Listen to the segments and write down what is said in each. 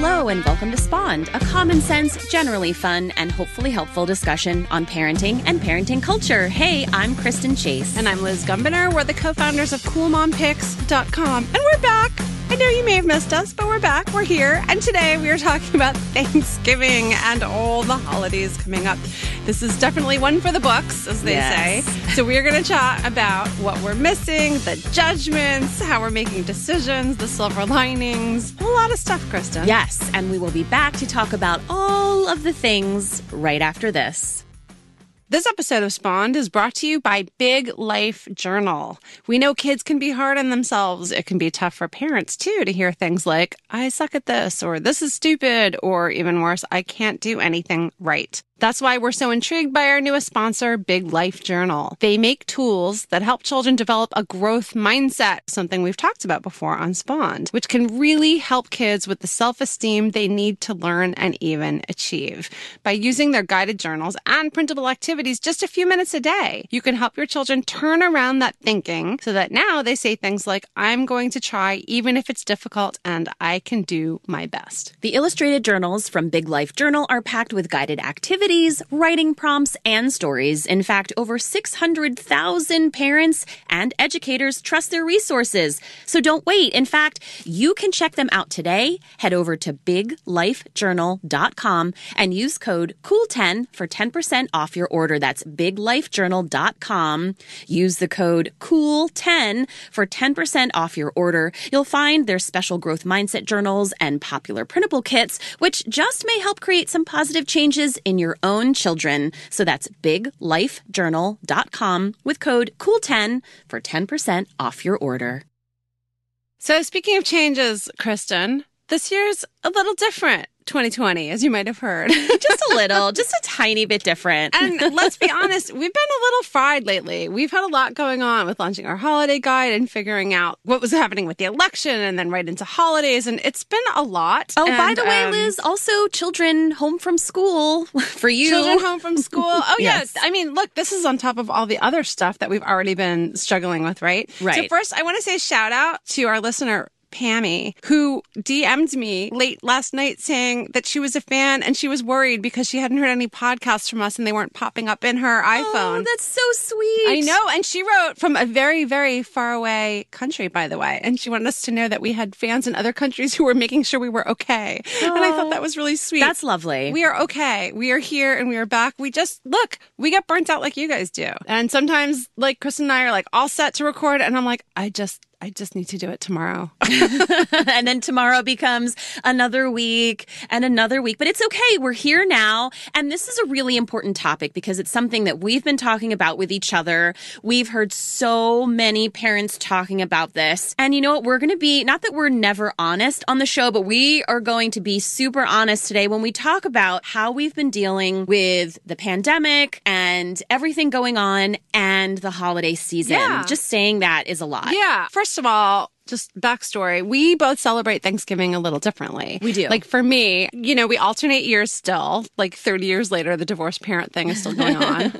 Hello and welcome to Spawned, a common sense, generally fun, and hopefully helpful discussion on parenting and parenting culture. Hey, I'm Kristen Chase. And I'm Liz Gumbiner. We're the co-founders of CoolMomPicks.com. And we're back. I know you may have missed us, but we're back. We're here. And today we are talking about Thanksgiving and all the holidays coming up. This is definitely one for the books, as they say. So we are going to chat about what we're missing, the judgments, how we're making decisions, the silver linings, a lot of stuff, Kristen. Yes, and we will be back to talk about all of the things right after this. This episode of Spawned is brought to you by Big Life Journal. We know kids can be hard on themselves. It can be tough for parents, too, to hear things like, I suck at this, or this is stupid, or even worse, I can't do anything right. That's why we're so intrigued by our newest sponsor, Big Life Journal. They make tools that help children develop a growth mindset, something we've talked about before on Spawned, which can really help kids with the self-esteem they need to learn and even achieve. By using their guided journals and printable activities just a few minutes a day, you can help your children turn around that thinking so that now they say things like, I'm going to try even if it's difficult and I can do my best. The illustrated journals from Big Life Journal are packed with guided activities, writing prompts, and stories. In fact, over 600,000 parents and educators trust their resources. So don't wait. In fact, you can check them out today. Head over to biglifejournal.com and use code COOL10 for 10% off your order. That's biglifejournal.com. Use the code COOL10 for 10% off your order. You'll find their special growth mindset journals and popular printable kits, which just may help create some positive changes in your own children. So that's biglifejournal.com with code COOL10 for 10% off your order. So speaking of changes, Kristen, this year's a little different. 2020, as you might have heard. Just a little, just a tiny bit different. And let's be honest, we've been a little fried lately. We've had a lot going on with launching our holiday guide and figuring out what was happening with the election and then right into holidays. And it's been a lot. Oh, by the way, Liz, also children home from school for you. Children home from school. Oh, Yes. yeah. I mean, look, this is on top of all the other stuff that we've already been struggling with, right? Right. So first, I want to say a shout out to our listener, Pammy, who DM'd me late last night saying that she was a fan and she was worried because she hadn't heard any podcasts from us and they weren't popping up in her iPhone. Oh, that's so sweet. I know. And she wrote from a very, very far away country, by the way. And she wanted us to know that we had fans in other countries who were making sure we were okay. Oh, and I thought that was really sweet. That's lovely. We are okay. We are here and we are back. We just, look, we get burnt out like you guys do. And sometimes, like, Chris and I are like all set to record and I'm like, I just need to do it tomorrow. And then tomorrow becomes another week and another week. But it's okay. We're here now. And this is a really important topic because it's something that we've been talking about with each other. We've heard so many parents talking about this. And you know what? We're going to be, not that we're never honest on the show, but we are going to be super honest today when we talk about how we've been dealing with the pandemic and everything going on and the holiday season. Yeah. Just saying that is a lot. Yeah. First of all, just backstory, we both celebrate Thanksgiving a little differently. We do. Like for me, you know, we alternate years still. Like 30 years later, the divorced parent thing is still going on.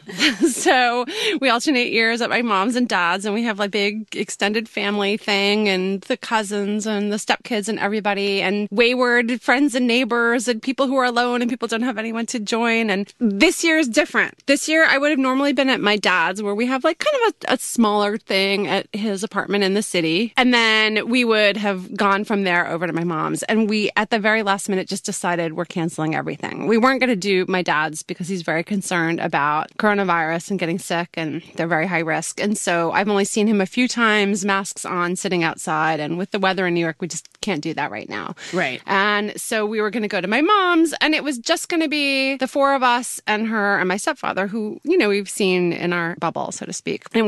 So we alternate years at my mom's and dad's, and we have like big extended family thing and the cousins and the stepkids and everybody and wayward friends and neighbors and people who are alone and people don't have anyone to join. And this year is different. This year, I would have normally been at my dad's where we have like kind of a smaller thing at his apartment in the city. And then we would have gone from there over to my mom's. And we, at the very last minute, just decided we're canceling everything. We weren't going to do my dad's because he's very concerned about coronavirus and getting sick, and they're very high risk. And so I've only seen him a few times, masks on, sitting outside. And with the weather in New York, we just can't do that right now. Right. And so we were going to go to my mom's, and it was just going to be the four of us and her and my stepfather, who, you know, we've seen in our bubble, so to speak. And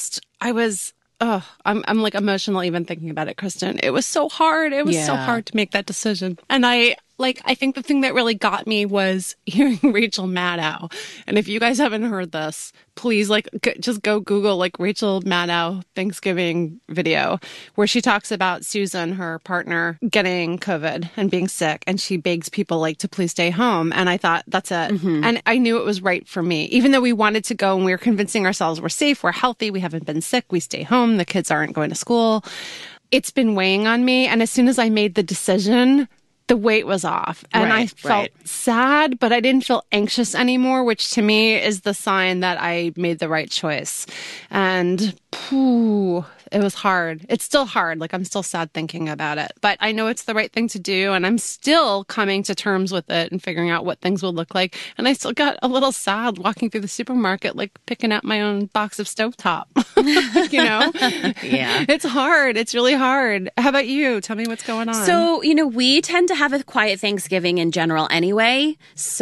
I'm like emotional even thinking about it, Kristen. It was so hard. It was so hard to make that decision. And I think the thing that really got me was hearing Rachel Maddow. And if you guys haven't heard this, please just go Google Rachel Maddow Thanksgiving video where she talks about Susan, her partner, getting COVID and being sick. And she begs people to please stay home. And I thought, that's it. Mm-hmm. And I knew it was right for me. Even though we wanted to go and we were convincing ourselves we're safe, we're healthy, we haven't been sick, we stay home, the kids aren't going to school. It's been weighing on me. And as soon as I made the decision, the weight was off. And I felt sad, but I didn't feel anxious anymore, which to me is the sign that I made the right choice. And it was hard. It's still hard. Like, I'm still sad thinking about it, but I know it's the right thing to do. And I'm still coming to terms with it and figuring out what things will look like. And I still got a little sad walking through the supermarket, like picking out my own box of stovetop, you know? Yeah. It's hard. It's really hard. How about you? Tell me what's going on. So, we tend to have a quiet Thanksgiving in general anyway.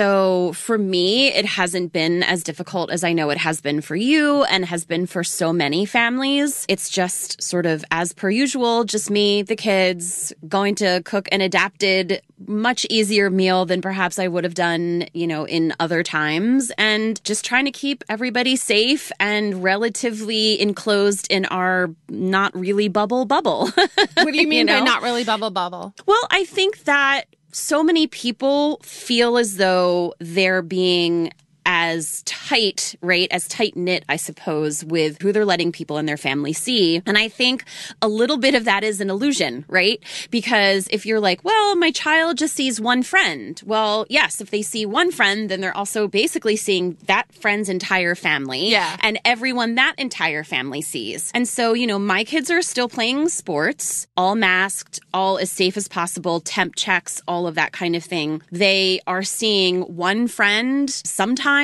So for me, it hasn't been as difficult as I know it has been for you and has been for so many families. It's just sort of as per usual, just me, the kids, going to cook an adapted, much easier meal than perhaps I would have done, in other times, and just trying to keep everybody safe and relatively enclosed in our not really bubble. What do you mean by not really bubble? Well, I think that so many people feel as though they're being as tight, right? As tight-knit, I suppose, with who they're letting people in their family see. And I think a little bit of that is an illusion, right? Because if you're like, well, my child just sees one friend. Well, yes, if they see one friend, then they're also basically seeing that friend's entire family and everyone that entire family sees. And so, my kids are still playing sports, all masked, all as safe as possible, temp checks, all of that kind of thing. They are seeing one friend sometimes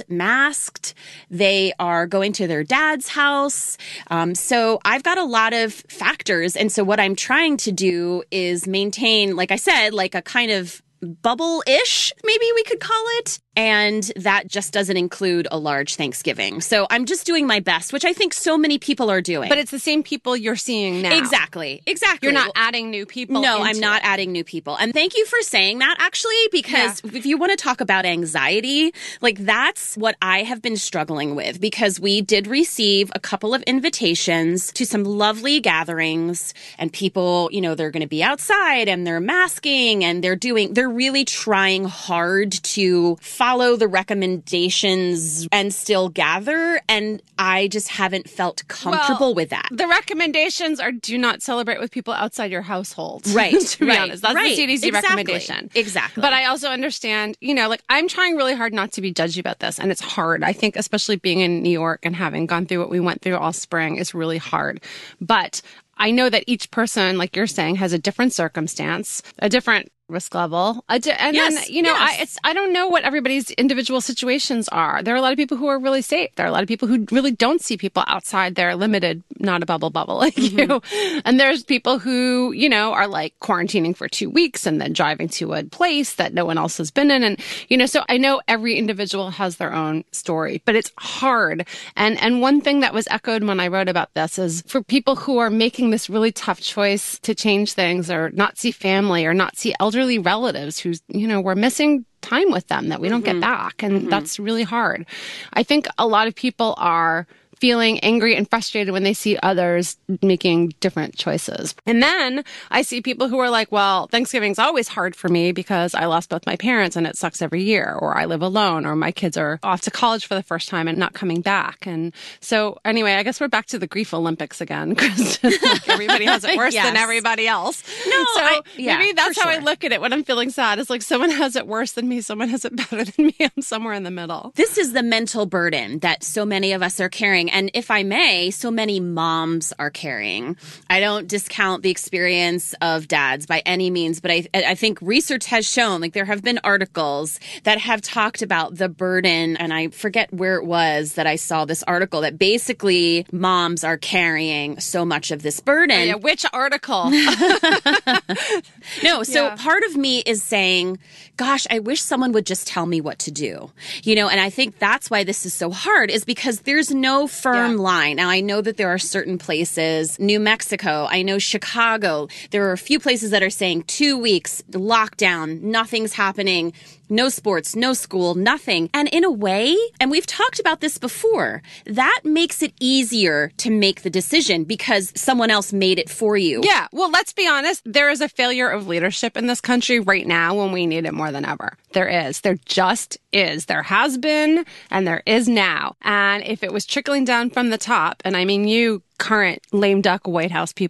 masked. They are going to their dad's house. So I've got a lot of factors. And so what I'm trying to do is maintain, like I said, like a kind of bubble-ish, maybe we could call it. And that just doesn't include a large Thanksgiving. So I'm just doing my best, which I think so many people are doing. But it's the same people you're seeing now. Exactly. You're not adding new people. No, I'm not adding new people. And thank you for saying that, actually, because if you want to talk about anxiety, like that's what I have been struggling with, because we did receive a couple of invitations to some lovely gatherings, and people, they're going to be outside and they're masking and they're really trying hard to follow the recommendations and still gather. And I just haven't felt comfortable with that. The recommendations are do not celebrate with people outside your household. Right. To be honest. That's the CDC recommendation. Exactly. But I also understand, I'm trying really hard not to be judgy about this. And it's hard. I think especially being in New York and having gone through what we went through all spring is really hard. But I know that each person, like you're saying, has a different circumstance, a different risk level. I don't know what everybody's individual situations are. There are a lot of people who are really safe. There are a lot of people who really don't see people outside their limited, not a bubble like you. And there's people who, are like quarantining for 2 weeks and then driving to a place that no one else has been in. And, so I know every individual has their own story, but it's hard. And one thing that was echoed when I wrote about this is for people who are making this really tough choice to change things or not see family or not see elderly relatives who's, we're missing time with them that we don't get back. And that's really hard. I think a lot of people are feeling angry and frustrated when they see others making different choices. And then I see people who are like, well, Thanksgiving's always hard for me because I lost both my parents and it sucks every year, or I live alone, or my kids are off to college for the first time and not coming back. And so anyway, I guess we're back to the grief Olympics again, because everybody has it worse than everybody else. Maybe that's how I look at it when I'm feeling sad. It's like someone has it worse than me, someone has it better than me. I'm somewhere in the middle. This is the mental burden that so many of us are carrying. And if I may, so many moms are carrying. I don't discount the experience of dads by any means, but I think research has shown, like there have been articles that have talked about the burden, and I forget where it was that I saw this article, that basically moms are carrying so much of this burden. Oh, yeah, which article? So part of me is saying, gosh, I wish someone would just tell me what to do. And I think that's why this is so hard, is because there's no firm line. Now, I know that there are certain places, New Mexico, I know Chicago, there are a few places that are saying 2 weeks, lockdown, nothing's happening, no sports, no school, nothing. And in a way, and we've talked about this before, that makes it easier to make the decision because someone else made it for you. Yeah. Well, let's be honest. There is a failure of leadership in this country right now when we need it more than ever. There is. There just is. There has been, and there is now. And if it was trickling down from the top, and I mean you current lame duck White House people,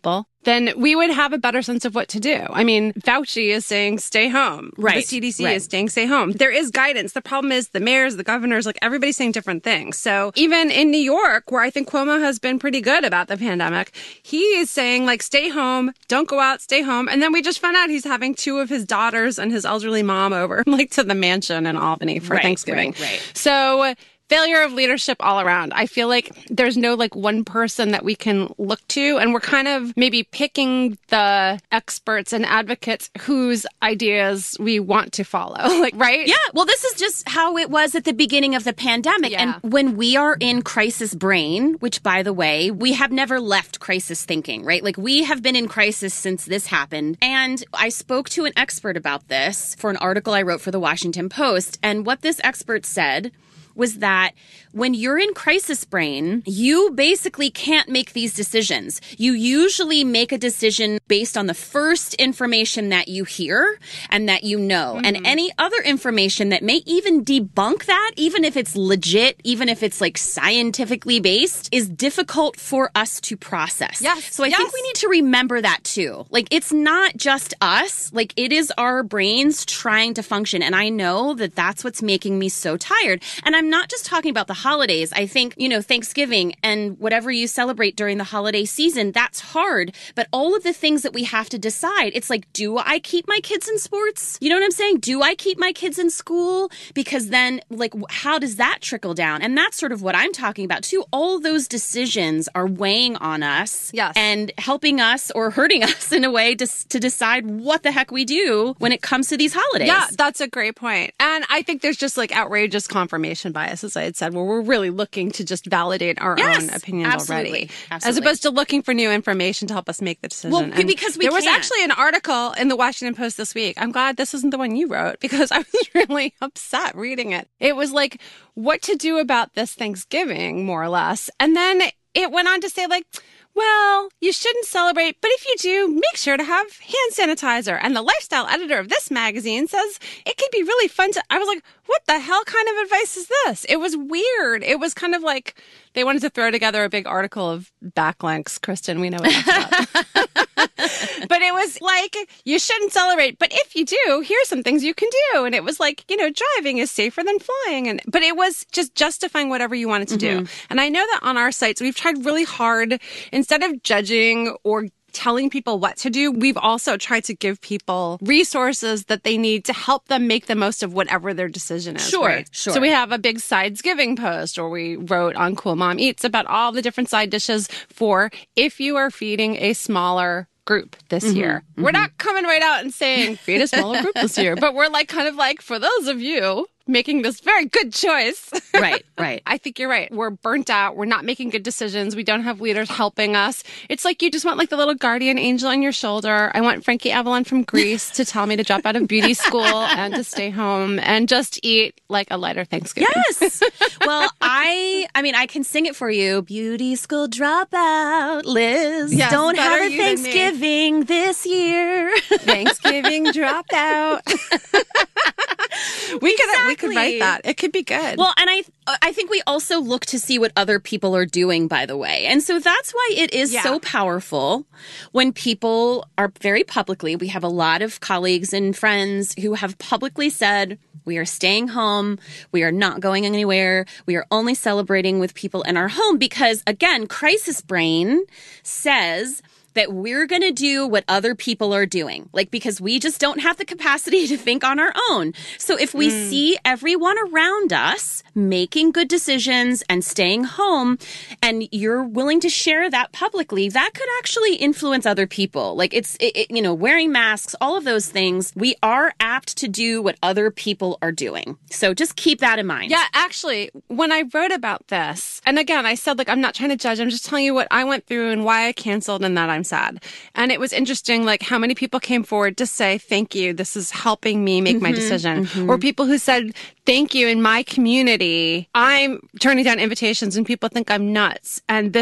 then we would have a better sense of what to do. I mean, Fauci is saying stay home. Right. The CDC is saying stay home. There is guidance. The problem is the mayors, the governors, like everybody's saying different things. So even in New York, where I think Cuomo has been pretty good about the pandemic, he is saying like stay home, don't go out, stay home. And then we just found out he's having 2 of his daughters and his elderly mom over like to the mansion in Albany for Thanksgiving. Right. So failure of leadership all around. I feel like there's no like one person that we can look to, and we're kind of maybe picking the experts and advocates whose ideas we want to follow. Like, right? Yeah. Well, this is just how it was at the beginning of the pandemic. Yeah. And when we are in crisis brain, which by the way, we have never left crisis thinking, right? Like we have been in crisis since this happened. And I spoke to an expert about this for an article I wrote for the Washington Post. And what this expert said was that when you're in crisis brain, you basically can't make these decisions. You usually make a decision based on the first information that you hear and that you know. Mm-hmm. And any other information that may even debunk that, even if it's legit, even if it's like scientifically based, is difficult for us to process. Yes. So I think we need to remember that too. Like it's not just us, like it is our brains trying to function. And I know that that's what's making me so tired. And I'm not just talking about the holidays. I think, Thanksgiving and whatever you celebrate during the holiday season, that's hard. But all of the things that we have to decide, it's like, do I keep my kids in sports? You know what I'm saying? Do I keep my kids in school? Because then, like, how does that trickle down? And that's sort of what I'm talking about too. All those decisions are weighing on us and helping us or hurting us in a way to decide what the heck we do when it comes to these holidays. Yeah, that's a great point. And I think there's just like outrageous confirmation bias, as I had said, where we're really looking to just validate our own opinions already. As opposed to looking for new information to help us make the decision. Well, because there was actually an article in the Washington Post this week. I'm glad this isn't the one you wrote because I was really upset reading it. It was like what to do about this Thanksgiving, more or less. And then it went on to say like, well, you shouldn't celebrate, but if you do, make sure to have hand sanitizer. And the lifestyle editor of this magazine says it could be really fun to... I was like, what the hell kind of advice is this? It was weird. It was kind of like they wanted to throw together a big article of backlinks. Kristen, we know what that's about. But it was like, you shouldn't celebrate, but if you do, here's some things you can do. And it was like, driving is safer than flying. But it was just justifying whatever you wanted to do. And I know that on our sites, we've tried really hard, instead of judging or telling people what to do, we've also tried to give people resources that they need to help them make the most of whatever their decision is. Sure. So we have a big sides giving post, or we wrote on Cool Mom Eats about all the different side dishes for if you are feeding a smaller group this year. We're not coming right out and saying feed a smaller group this year, but we're like kind of like, for those of you making this very good choice. Right. I think you're right. We're burnt out. We're not making good decisions. We don't have leaders helping us. It's like you just want like the little guardian angel on your shoulder. I want Frankie Avalon from Greece to tell me to drop out of beauty school and to stay home and just eat like a lighter Thanksgiving. Yes. Well, I mean, I can sing it for you. Beauty school dropout, Liz. Yes, don't have a you than me. Thanksgiving this year. Thanksgiving dropout. We could write that. It could be good. Well, and I think we also look to see what other people are doing, by the way. And so that's why it is so powerful when people are very publicly, we have a lot of colleagues and friends who have publicly said, we are staying home. We are not going anywhere. We are only celebrating with people in our home because, again, crisis brain says that we're going to do what other people are doing, like, because we just don't have the capacity to think on our own. So if we see everyone around us making good decisions and staying home, and you're willing to share that publicly, that could actually influence other people. Like wearing masks, all of those things, we are apt to do what other people are doing. So just keep that in mind. Yeah, actually, when I wrote about this, and again, I said, like, I'm not trying to judge. I'm just telling you what I went through and why I canceled and that I'm sad. And it was interesting, like, how many people came forward to say, thank you, this is helping me make my decision. Or people who said, thank you, in my community, I'm turning down invitations and people think I'm nuts. And this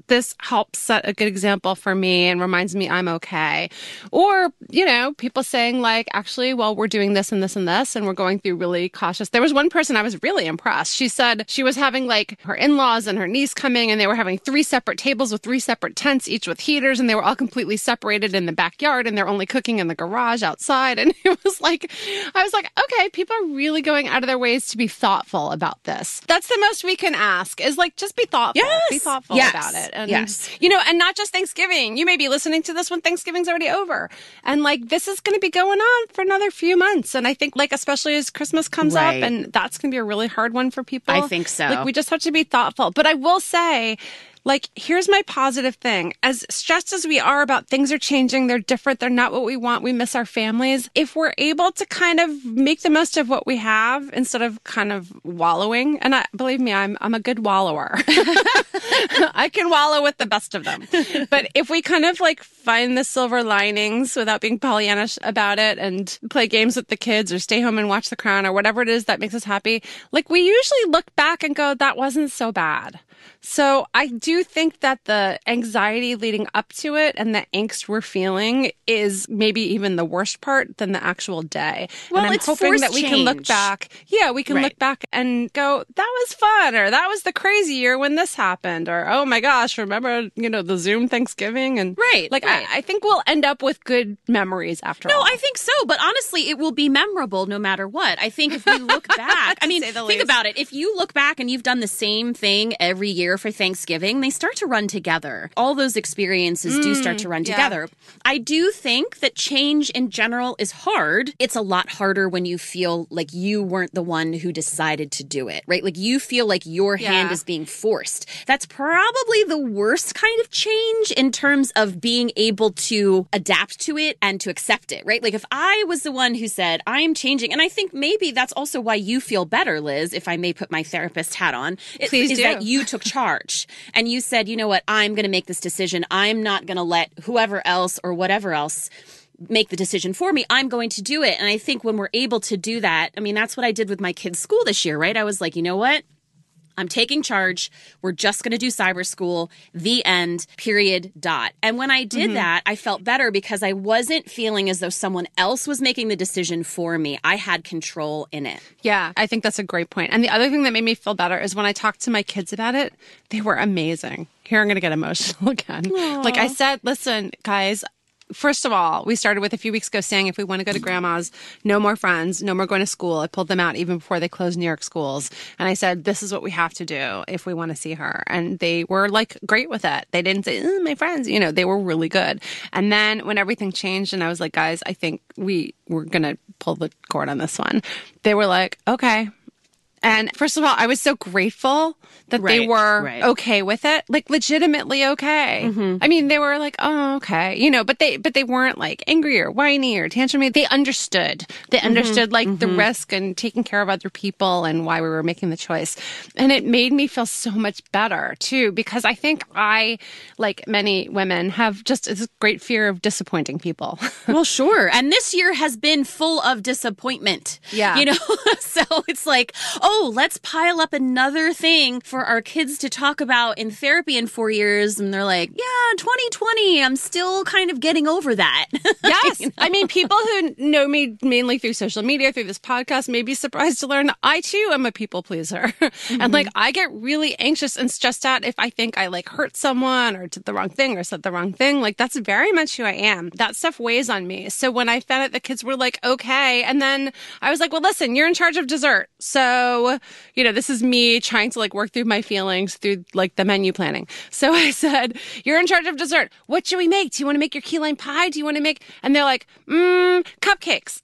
this helps set a good example for me and reminds me I'm okay. Or, people saying like, actually, well, we're doing this and this and this, and we're going through really cautious. There was one person I was really impressed. She said she was having like her in-laws and her niece coming, and they were having 3 separate tables with 3 separate tents, each with heaters, and they were all completely separated in the backyard, and they're only cooking in the garage outside. And it was like, I was like, okay, people are really going out of their ways to be thoughtful about this. That's the most we can ask, is like, just be thoughtful. Yes. Be thoughtful Yes. about it. And, yes. And not just Thanksgiving. You may be listening to this when Thanksgiving's already over. And like, this is going to be going on for another few months. And I think like, especially as Christmas comes Right. up, and that's going to be a really hard one for people. I think so. Like, we just have to be thoughtful. But I will say, like, here's my positive thing. As stressed as we are about things are changing, they're different, they're not what we want, we miss our families. If we're able to kind of make the most of what we have instead of kind of wallowing, and believe me, I'm a good wallower. I can wallow with the best of them. But if we kind of like find the silver linings without being Pollyannish about it and play games with the kids or stay home and watch The Crown or whatever it is that makes us happy, like we usually look back and go, that wasn't so bad. So I do think that the anxiety leading up to it and the angst we're feeling is maybe even the worst part than the actual day. Well, and I'm it's hoping forced that we can look change. back. Yeah, we can Right. look back and go, that was fun, or that was the crazy year when this happened, or oh my gosh, remember, the Zoom Thanksgiving? And Right, like, right. I think we'll end up with good memories after all. No, I think so. But honestly, it will be memorable no matter what. I think if we look back, I mean, say the think least. about it. If you look back and you've done the same thing every year for Thanksgiving, they start to run together. All those experiences do start to run yeah. together. I do think that change in general is hard. It's a lot harder when you feel like you weren't the one who decided to do it, right? Like you feel like your hand Yeah. is being forced. That's probably the worst kind of change in terms of being able to adapt to it and to accept it, right? Like if I was the one who said, I'm changing, and I think maybe that's also why you feel better, Liz, if I may put my therapist hat on, Please is do. that you took charge and you said, you know what, I'm going to make this decision. I'm not going to let whoever else or whatever else make the decision for me. I'm going to do it. And I think when we're able to do that, I mean, that's what I did with my kids' school this year, right? I was like, you know what? I'm taking charge. We're just going to do cyber school, the end, period, dot. And when I did that, I felt better because I wasn't feeling as though someone else was making the decision for me. I had control in it. Yeah, I think that's a great point. And the other thing that made me feel better is when I talked to my kids about it, they were amazing. Here, I'm going to get emotional again. Like I said, listen, guys, first of all, we started with a few weeks ago saying if we want to go to grandma's, no more friends, no more going to school. I pulled them out even before they closed New York schools. And I said, this is what we have to do if we want to see her. And they were like great with it. They didn't say, my friends, they were really good. And then when everything changed and I was like, guys, I think we're going to pull the cord on this one. They were like, okay. And first of all, I was so grateful that they Right, were right. okay with it, like legitimately okay. I mean, they were like, oh, okay, but they weren't like angry or whiny or tantrumy. They understood. They understood like the risk and taking care of other people and why we were making the choice. And it made me feel so much better too, because I think I, like many women, have just this great fear of disappointing people. Well, sure. And this year has been full of disappointment. Yeah. So it's like, oh, let's pile up another thing for our kids to talk about in therapy in 4 years. And they're like, yeah, 2020, I'm still kind of getting over that. Yes. I mean, people who know me mainly through social media, through this podcast, may be surprised to learn I too am a people pleaser. And like, I get really anxious and stressed out if I think I like hurt someone or did the wrong thing or said the wrong thing. Like, that's very much who I am. That stuff weighs on me. So when I found out the kids were like, okay. And then I was like, well, listen, you're in charge of dessert. So, this is me trying to like work through my feelings through like the menu planning. So I said, you're in charge of dessert. What should we make? Do you want to make your key lime pie? Do you want to make, and they're like, cupcakes.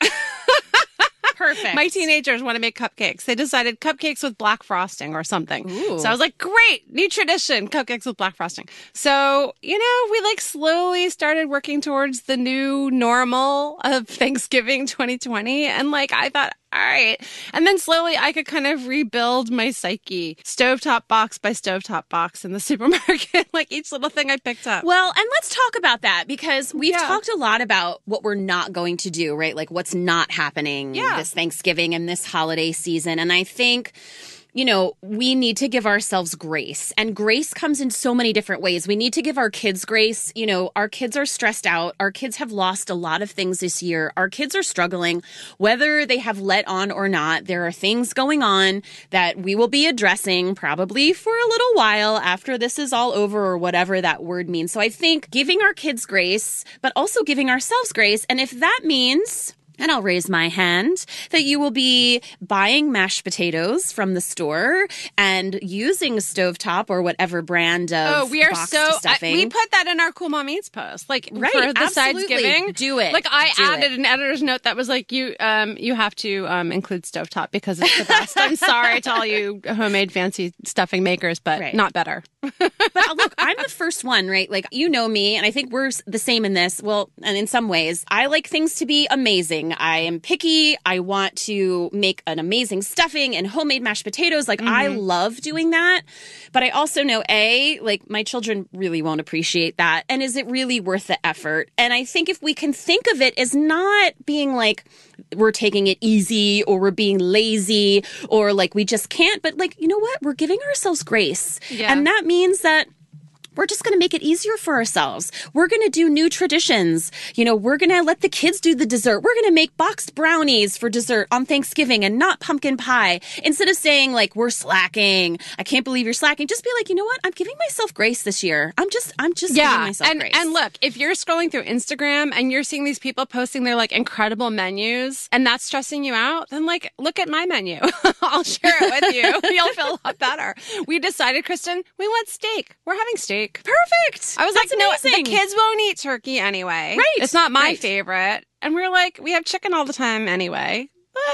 Perfect. My teenagers want to make cupcakes. They decided cupcakes with black frosting or something. Ooh. So I was like, great, new tradition, cupcakes with black frosting. So, we like slowly started working towards the new normal of Thanksgiving 2020. And like, I thought, all right. And then slowly I could kind of rebuild my psyche, stovetop box by stovetop box in the supermarket, like each little thing I picked up. Well, and let's talk about that because we've Yeah. talked a lot about what we're not going to do, right? Like what's not happening Yeah. this Thanksgiving and this holiday season. And I think we need to give ourselves grace. And grace comes in so many different ways. We need to give our kids grace. Our kids are stressed out. Our kids have lost a lot of things this year. Our kids are struggling, whether they have let on or not. There are things going on that we will be addressing probably for a little while after this is all over, or whatever that word means. So I think giving our kids grace, but also giving ourselves grace. And if that means, and I'll raise my hand, that you will be buying mashed potatoes from the store and using stovetop or whatever brand of boxed stuffing. We put that in our Cool Mom Eats post, for the sides giving. Do it. I added an editor's note that was you have to include stovetop because it's the best. I'm sorry to all you homemade fancy stuffing makers, but not better. But look, I'm the first one, right? You know me, and I think we're the same in this. Well, and in some ways, I like things to be amazing. I am picky. I want to make an amazing stuffing and homemade mashed potatoes. I love doing that. But I also know, my children really won't appreciate that. And is it really worth the effort? And I think if we can think of it as not being we're taking it easy or we're being lazy or we just can't, but you know what? We're giving ourselves grace. Yeah. And that means that we're just going to make it easier for ourselves. We're going to do new traditions. We're going to let the kids do the dessert. We're going to make boxed brownies for dessert on Thanksgiving and not pumpkin pie. Instead of saying we're slacking. I can't believe you're slacking. Just be you know what? I'm giving myself grace this year. I'm just giving myself grace. And look, if you're scrolling through Instagram and you're seeing these people posting their incredible menus and that's stressing you out, then look at my menu. I'll share it with you. You'll feel a lot better. We decided, Kristen, we want steak. We're having steak. Perfect. I was no, the kids won't eat turkey anyway. Right. It's not my favorite. And we're we have chicken all the time anyway.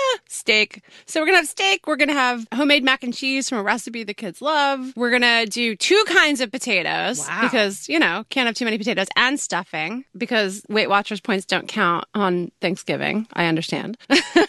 Steak. So we're going to have steak. We're going to have homemade mac and cheese from a recipe the kids love. We're going to do 2 kinds of potatoes because, can't have too many potatoes, and stuffing because Weight Watchers points don't count on Thanksgiving. I understand.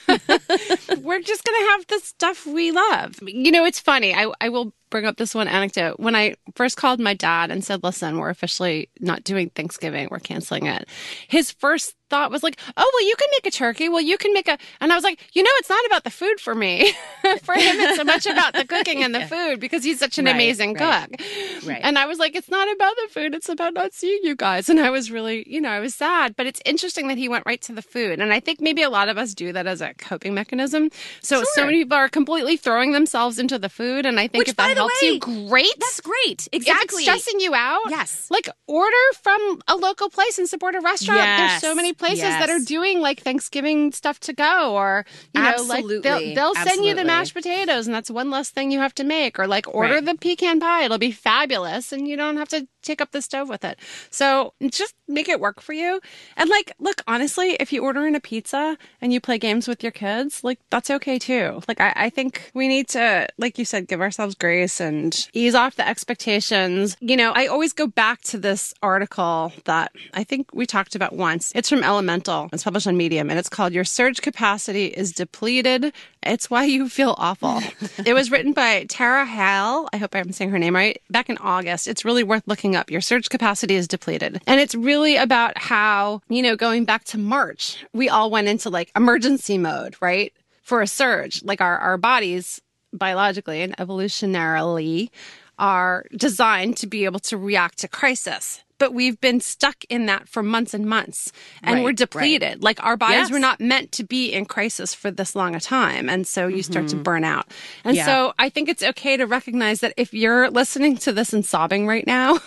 We're just going to have the stuff we love. It's funny. I will bring up this one anecdote. When I first called my dad and said, listen, we're officially not doing Thanksgiving, we're canceling it, his first thought was oh, well, you can make a turkey. Well, you can make and I was it's not about the food for me. For him, it's so much about the cooking and the food because he's such an amazing cook. Right. And I was it's not about the food. It's about not seeing you guys. And I was really, I was sad. But it's interesting that he went right to the food. And I think maybe a lot of us do that as a coping mechanism. So many people are completely throwing themselves into the food. And I think if that helps you, great. That's great. Exactly. If it's stressing you out, yes. Order from a local place and support a restaurant. Yes. There's so many places that are doing Thanksgiving stuff to go, or Absolutely. They'll send you the mashed potatoes, and that's one less thing you have to make. Or order the pecan pie; it'll be fabulous, and you don't have to take up the stove with it. So just make it work for you. And look, honestly, if you order in a pizza and you play games with your kids, that's okay too. I think we need to, like you said, give ourselves grace and ease off the expectations. I always go back to this article that I think we talked about once. It's from Elemental. It's published on Medium, and it's called "Your Surge Capacity is Depleted. It's Why You Feel Awful." It was written by Tara Hale. I hope I'm saying her name right. Back in August. It's really worth looking up. Your surge capacity is depleted. And it's really about how, going back to March, we all went into emergency mode, right? For a surge. Our bodies biologically and evolutionarily are designed to be able to react to crisis. But we've been stuck in that for months and months, and we're depleted. Our bodies were not meant to be in crisis for this long a time. And so you start to burn out. And so I think it's okay to recognize that if you're listening to this and sobbing right now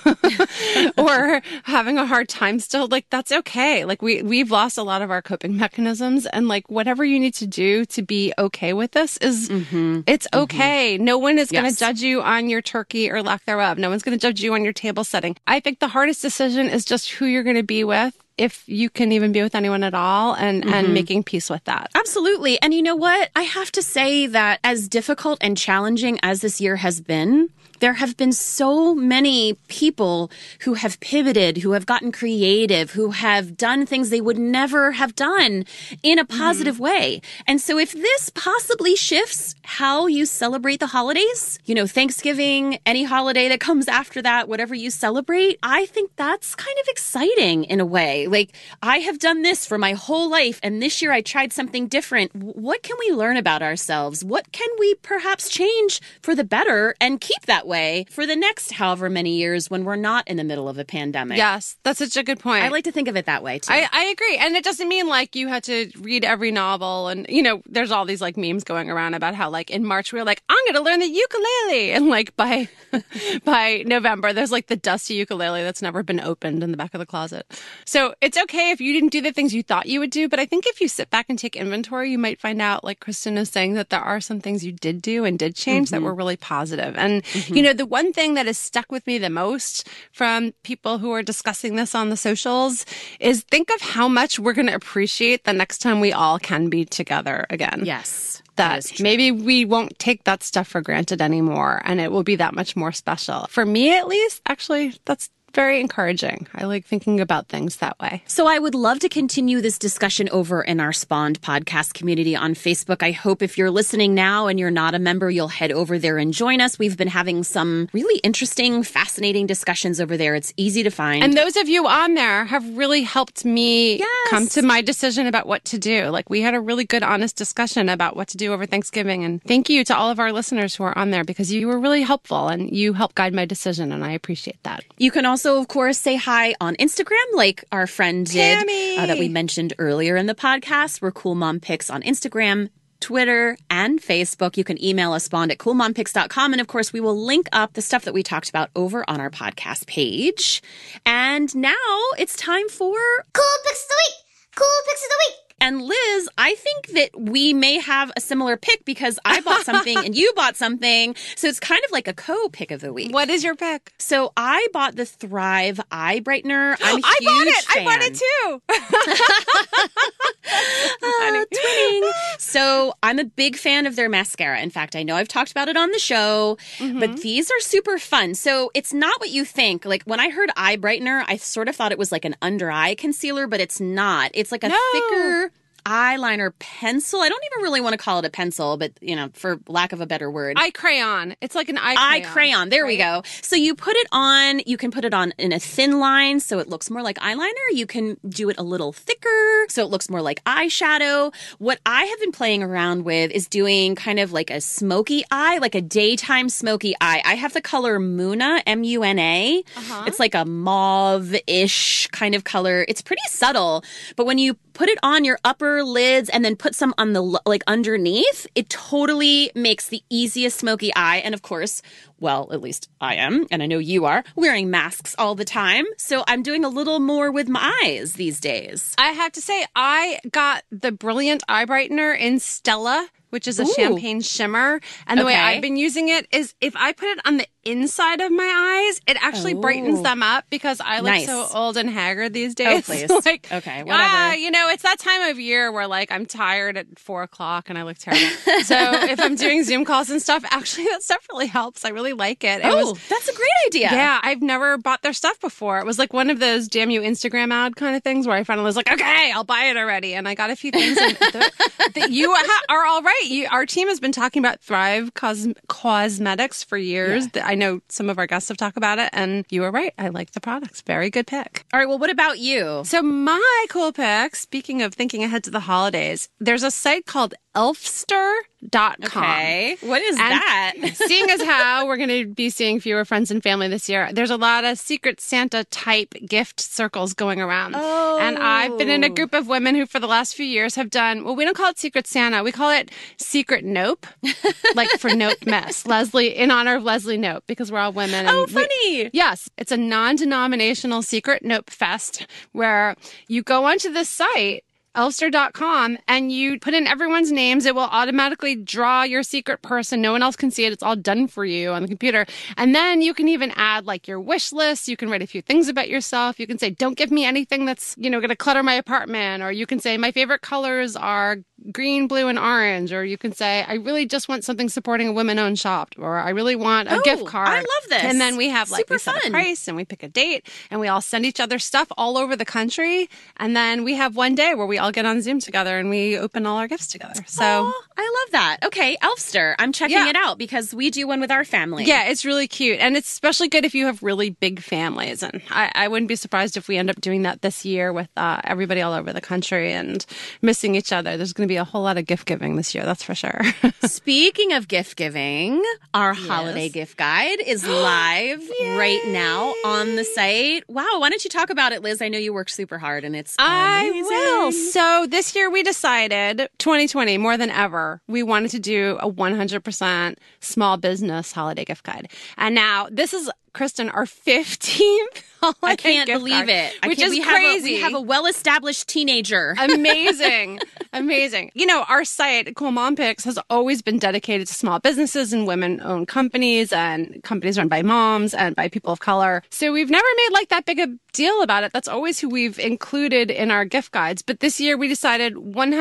or having a hard time still, that's okay. We've lost a lot of our coping mechanisms, and whatever you need to do to be okay with this is it's okay. No one is going to judge you on your turkey or lack thereof. No one's going to judge you on your table setting. I think the hardest decision is just who you're going to be with, if you can even be with anyone at all, and making peace with that. Absolutely. And you know what? I have to say that as difficult and challenging as this year has been, There have been so many people who have pivoted, who have gotten creative, who have done things they would never have done in a positive way. And so if this possibly shifts how you celebrate the holidays, you know, Thanksgiving, any holiday that comes after that, whatever you celebrate, I think that's kind of exciting in a way. Like, I have done this for my whole life, and this year I tried something different. What can we learn about ourselves? What can we perhaps change for the better and keep that way for the next however many years when we're not in the middle of a pandemic? Yes, that's such a good point. I like to think of it that way, too. I agree. And it doesn't mean like you had to read every novel. And, you know, there's all these like memes going around about how like in March we were like, I'm going to learn the ukulele. And like by November, there's like the dusty ukulele that's never been opened in the back of the closet. So it's okay if you didn't do the things you thought you would do. But I think if you sit back and take inventory, you might find out, like Kristen is saying, that there are some things you did do and did change that were really positive. And, you know, the one thing that has stuck with me the most from people who are discussing this on the socials is think of how much we're going to appreciate the next time we all can be together again. Yes. That maybe we won't take that stuff for granted anymore, and it will be that much more special. For me, at least, actually, that's very encouraging. I like thinking about things that way. So I would love to continue this discussion over in our Spawned podcast community on Facebook. I hope if you're listening now and you're not a member, you'll head over there and join us. We've been having some really interesting, fascinating discussions over there. It's easy to find. And those of you on there have really helped me come to my decision about what to do. Like, we had a really good, honest discussion about what to do over Thanksgiving. And thank you to all of our listeners who are on there, because you were really helpful and you helped guide my decision. And I appreciate that. You can also, of course, say hi on Instagram, like our friend did that we mentioned earlier in the podcast. We're Cool Mom Picks on Instagram, Twitter, and Facebook. You can email us, spawned@coolmompicks.com. And of course, we will link up the stuff that we talked about over on our podcast page. And now it's time for Cool Picks of the Week! Cool Picks of the Week! And Liz, I think that we may have a similar pick because I bought something and you bought something. So it's kind of like a co-pick of the week. What is your pick? So I bought the Thrive Eye Brightener. I'm a huge fan. I bought it too. Twinning. So I'm a big fan of their mascara. In fact, I know I've talked about it on the show, but these are super fun. So it's not what you think. Like, when I heard eye brightener, I sort of thought it was like an under eye concealer, but it's not. It's like a thicker eyeliner pencil. I don't even really want to call it a pencil, but, you know, for lack of a better word. Eye crayon. It's like an eye crayon. There we go. So you put it on, you can put it on in a thin line so it looks more like eyeliner. You can do it a little thicker so it looks more like eyeshadow. What I have been playing around with is doing kind of like a smoky eye, like a daytime smoky eye. I have the color Muna, M-U-N-A. It's like a mauve-ish kind of color. It's pretty subtle, but when you put it on your upper lids and then put some on the like underneath, it totally makes the easiest smoky eye. And of course, well, at least I am, and I know you are, wearing masks all the time. So I'm doing a little more with my eyes these days. I have to say, I got the Brilliant Eye Brightener in Stella, which is a champagne shimmer. And the way I've been using it is if I put it on the inside of my eyes, it actually brightens them up because I look so old and haggard these days. Oh, please. Like, okay, whatever. You know, it's that time of year where like I'm tired at 4:00 and I look terrible. So if I'm doing Zoom calls and stuff, actually that stuff really helps. I really like it. That's a great idea. Yeah, I've never bought their stuff before. It was like one of those damn you Instagram ad kind of things where I finally was like, okay, I'll buy it already. And I got a few things. And you are all right. Our team has been talking about Thrive Cosmetics for years. Yeah. I know some of our guests have talked about it, and you were right. I like the products. Very good pick. All right, well, what about you? So my cool pick, speaking of thinking ahead to the holidays, there's a site called Elfster.com. Okay. What is that? Seeing as how we're going to be seeing fewer friends and family this year, there's a lot of Secret Santa type gift circles going around. Oh. And I've been in a group of women who for the last few years have done, well, we don't call it Secret Santa. We call it Secret Nope, like for Nope Miss. Leslie, in honor of Leslie Nope, because we're all women. And funny. Yes. It's a non-denominational Secret Nope Fest where you go onto this site Elfster.com, and you put in everyone's names. It will automatically draw your secret person. No one else can see it. It's all done for you on the computer. And then you can even add like your wish list. You can write a few things about yourself. You can say, don't give me anything that's, going to clutter my apartment. Or you can say, my favorite colors are green, blue, and orange. Or you can say, I really just want something supporting a women-owned shop. Or I really want a gift card. I love this. And then we have like, super we set fun. a price and we pick a date and we all send each other stuff all over the country. And then we have one day where we all get on Zoom together and we open all our gifts together. So I love that. Okay, Elfster. I'm checking it out because we do one with our family. Yeah, it's really cute. And it's especially good if you have really big families. And I wouldn't be surprised if we end up doing that this year with everybody all over the country and missing each other. There's going to be a whole lot of gift giving this year, that's for sure. Speaking of gift giving, our holiday gift guide is live right now on the site. Wow, why don't you talk about it, Liz? I know you worked super hard and it's amazing. I will. So this year we decided, 2020, more than ever, we wanted to do a 100% small business holiday gift guide. And now this is, Kristen, our 15th holiday I can't gift believe guide, it. Which is crazy. We have a well-established teenager. Amazing. Amazing. Our site, Cool Mom Picks, has always been dedicated to small businesses and women-owned companies and companies run by moms and by people of color. So we've never made like that big a deal about it. That's always who we've included in our gift guides. But this year we decided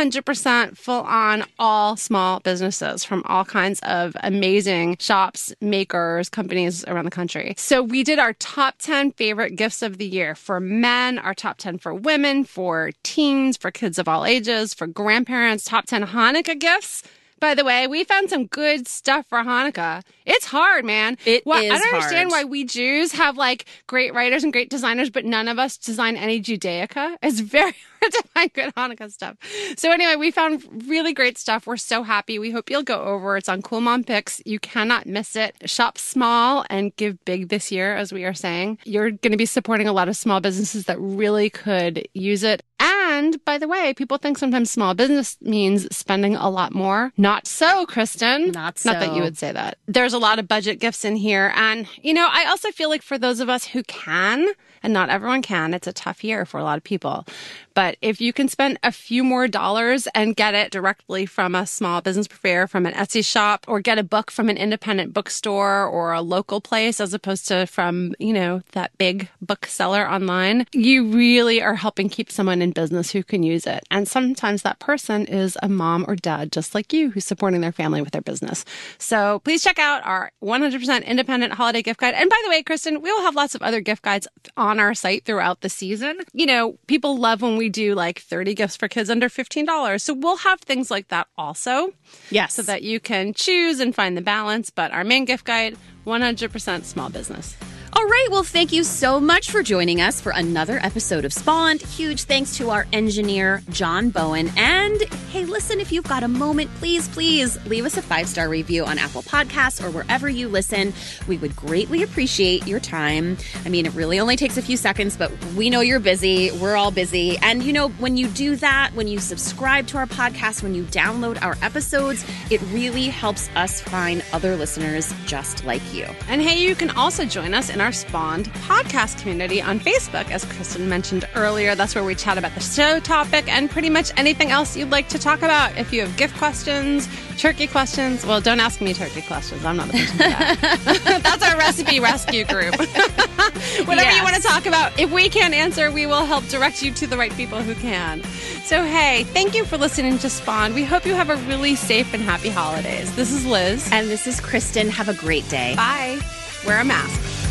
100% full on all small businesses from all kinds of amazing shops, makers, companies around the country. So we did our top 10 favorite gifts of the year for men, our top 10 for women, for teens, for kids of all ages, for grandparents, top 10 Hanukkah gifts. By the way, we found some good stuff for Hanukkah. It's hard, man. It is I don't understand hard. why we Jews have like great writers and great designers, but none of us design any Judaica. It's very hard to find good Hanukkah stuff. So anyway, we found really great stuff. We're so happy. We hope you'll go over. It's on Cool Mom Picks. You cannot miss it. Shop small and give big this year, as we are saying. You're going to be supporting a lot of small businesses that really could use it. And by the way, people think sometimes small business means spending a lot more. Not so, Kristen. Not so. Not that you would say that. There's a lot of budget gifts in here. And, I also feel like for those of us who can, and not everyone can, it's a tough year for a lot of people. But if you can spend a few more dollars and get it directly from a small business purveyor, from an Etsy shop, or get a book from an independent bookstore or a local place as opposed to from, that big bookseller online, you really are helping keep someone in business who can use it. And sometimes that person is a mom or dad just like you who's supporting their family with their business. So please check out our 100% independent holiday gift guide. And by the way, Kristen, we will have lots of other gift guides on our site throughout the season. People love when we do like 30 gifts for kids under $15. So we'll have things like that also. Yes. So that you can choose and find the balance. But our main gift guide, 100% small business. All right. Well, thank you so much for joining us for another episode of Spawned. Huge thanks to our engineer, John Bowen. And hey, listen, if you've got a moment, please leave us a 5-star review on Apple Podcasts or wherever you listen. We would greatly appreciate your time. I mean, it really only takes a few seconds, but we know you're busy. We're all busy. And when you do that, when you subscribe to our podcast, when you download our episodes, it really helps us find other listeners just like you. And hey, you can also join us in our Spawned podcast community on Facebook, as Kristen mentioned earlier. That's where we chat about the show topic and pretty much anything else you'd like to talk about. If you have gift questions, turkey questions, well, don't ask me turkey questions. I'm not the person for that. That's our recipe rescue group. Whatever you want to talk about, if we can't answer, we will help direct you to the right people who can. So hey, thank you for listening to Spawned. We hope you have a really safe and happy holidays. This is Liz. And this is Kristen. Have a great day. Bye. Wear a mask.